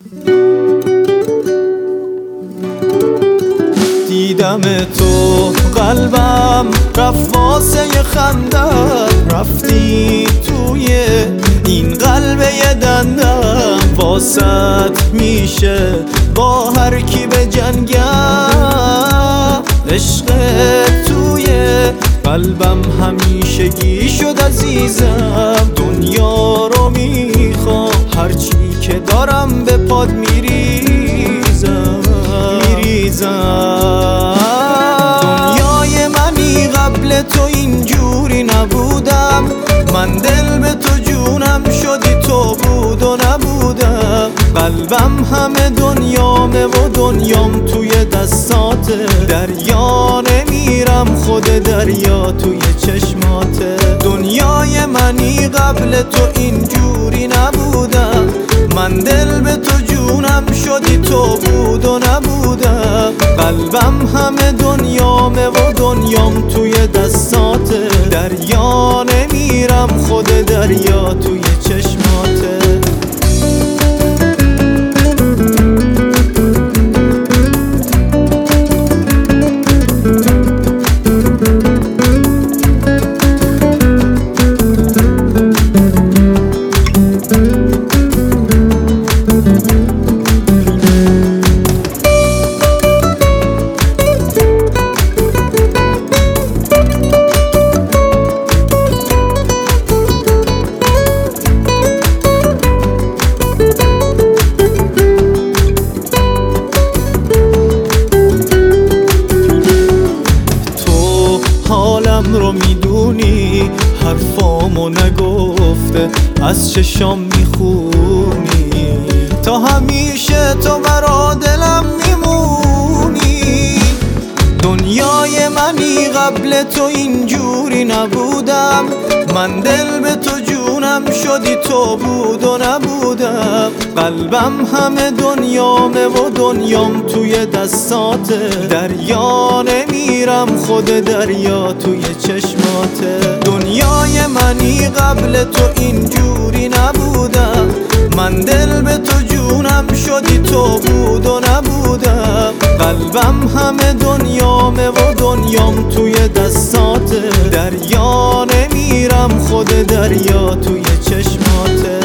دیدم تو قلبم رفت واسه خندم، رفتی توی این قلب یه دندم. واسط میشه با هر کی به جنگم، عشق توی قلبم همیشگی شد عزیزم. دنیا رو میخوام هرچی که دارم به پاد میریزم. دنیای منی قبل تو اینجوری نبودم، من دل به تو جونم شدی تو بود و نبودم. قلبم همه دنیامه و دنیام توی دستاته، دریا نمیرم خود دریا توی چشماته. دنیای منی قبل تو اینجوری نبودم، من دل به تو جونم شدی تو بود و نبودم. قلبم همه دنیامه و دنیام توی دستاته، دریا نمیرم خود دریا توی چشماته. حالم رو میدونی، حرفامو نگفته از چشام میخونی، تا همیشه تو برا دلم میمونی. دنیای منی قبل تو اینجوری نبودم، من دل به تو جونم شدی تو بود و نبودم. قلبم همه دنیامه و دنیام توی دستاته، دریا نمیرم خود دریا توی چشماته. دنیای منی قبل تو اینجوری نبودم، من دل به تو جونم شدی تو بود و نبودم. قلبم همه دنیامه و دنیام توی دستاته، دریا نمیرم خود دریا توی چشماته.